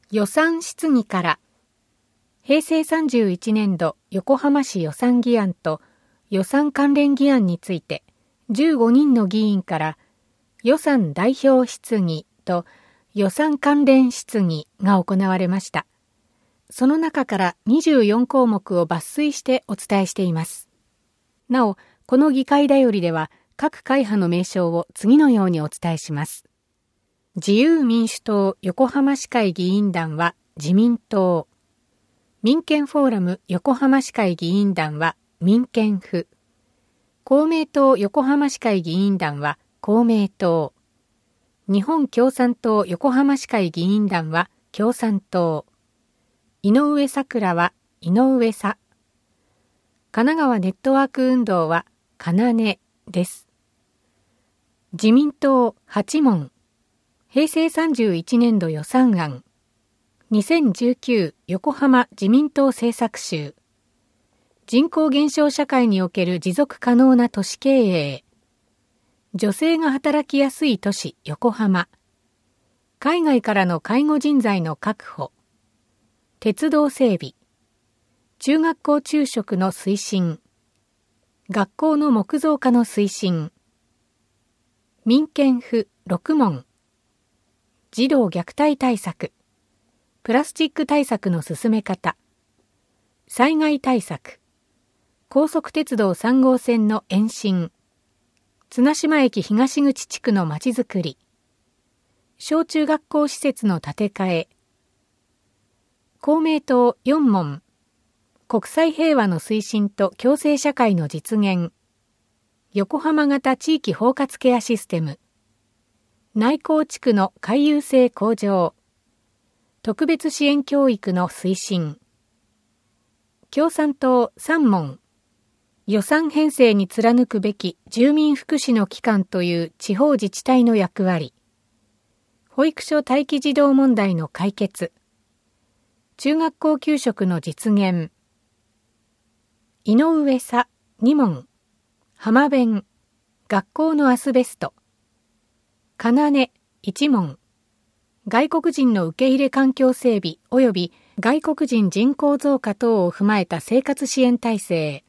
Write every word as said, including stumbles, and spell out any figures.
予算質疑から、平成さんじゅういちねんど横浜市予算議案と予算関連議案についてじゅうごにんの議員から予算代表質疑と予算関連質疑が行われました。その中からにじゅうよんこうもくを抜粋してお伝えしています。なお、この議会だよりでは各会派の名称を次のようにお伝えします。自由民主党横浜市会議員団は自民党。民権フォーラム横浜市会議員団は民権府。公明党横浜市会議員団は公明党。日本共産党横浜市会議員団は共産党。井上咲楽は井上さ。神奈川ネットワーク運動はかなねです。自民党はちもん。平成さんじゅういちねんど予算案。にせんじゅうきゅう横浜自民党政策集。人口減少社会における持続可能な都市経営。女性が働きやすい都市横浜。海外からの介護人材の確保。鉄道整備。中学校昼食の推進。学校の木造化の推進。民権府ろくもん。児童虐待対策。プラスチック対策の進め方。災害対策。高速鉄道さんごうせんの延伸。綱島駅東口地区のまちづくり。小中学校施設の建て替え。公明党よんもん。国際平和の推進と共生社会の実現。横浜型地域包括ケアシステム。内港地区の回遊性向上。特別支援教育の推進。共産党さんもん。予算編成に貫くべき住民福祉の機関という地方自治体の役割。保育所待機児童問題の解決。中学校給食の実現。井上さにもん。浜弁。学校のアスベスト。かなねいちもん。外国人の受け入れ環境整備及び外国人人口増加等を踏まえた生活支援体制。